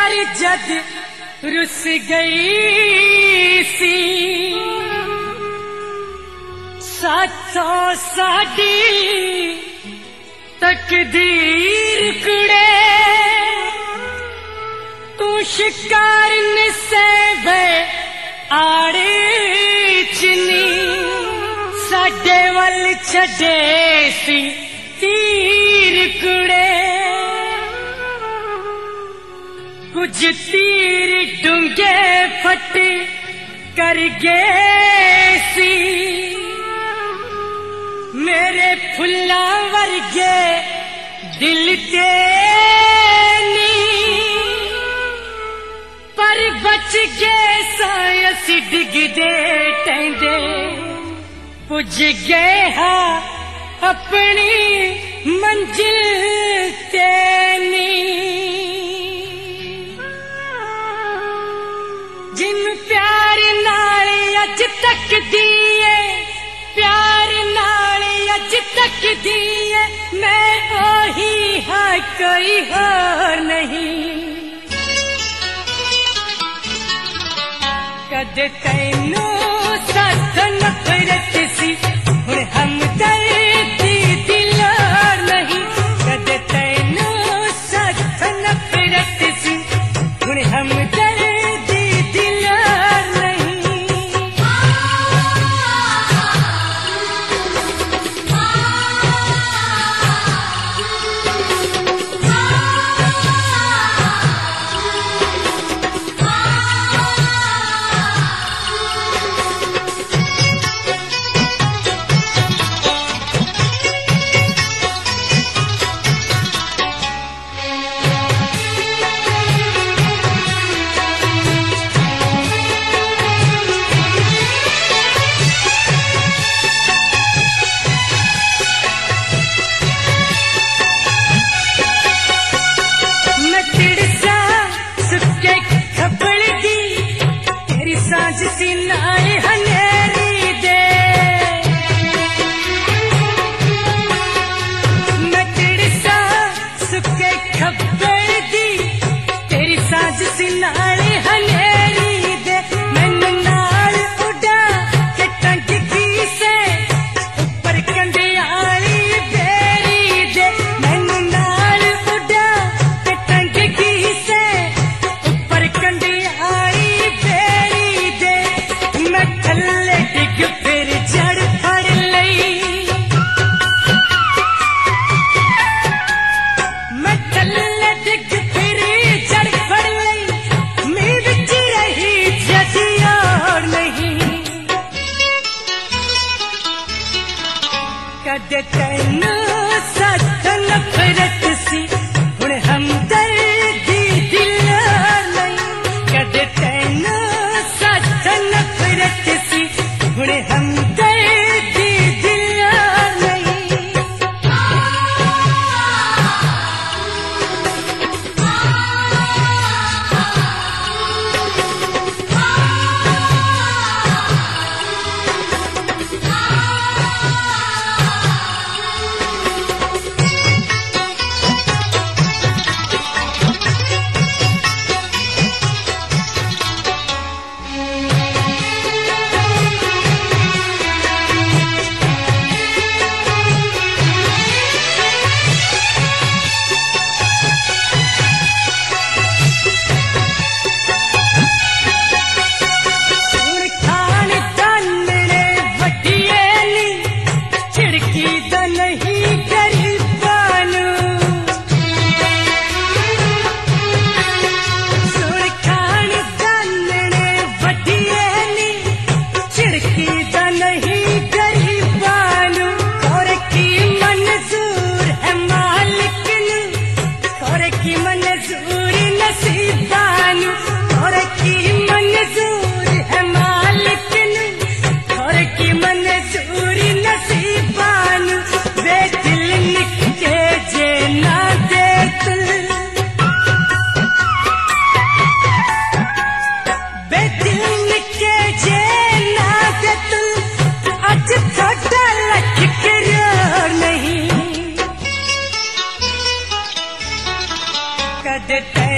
यार जद रुस गई सी साथों साडी तकदीर कुड़े तू शिकार से वे आड़े चिनी साडे वल छड़े सी तीर कुड़े कुछ तीर डूंगे फट कर गए सी मेरे फुल्ला वर्गे दिल ते पर बच गए सायस डिगदे टेंदे पुज गए हा अपनी मंजिल ते जिन प्यार नाल अज तक दिए प्यार नाल अज तक दिए मैं ओही हाँ कोई और नहीं कद तैनू साथ नफरत सी हुण हमदर्दी दिल और नहीं कद तैनू साथ नफरत सी हुण हमदर्दी दिल और नहीं कद तैनू साथ नफरत सी हुण हमदर्दी दिल नहीं कद तैनू साथ नफरत सी हुण हमदर्दी दिल नहीं कद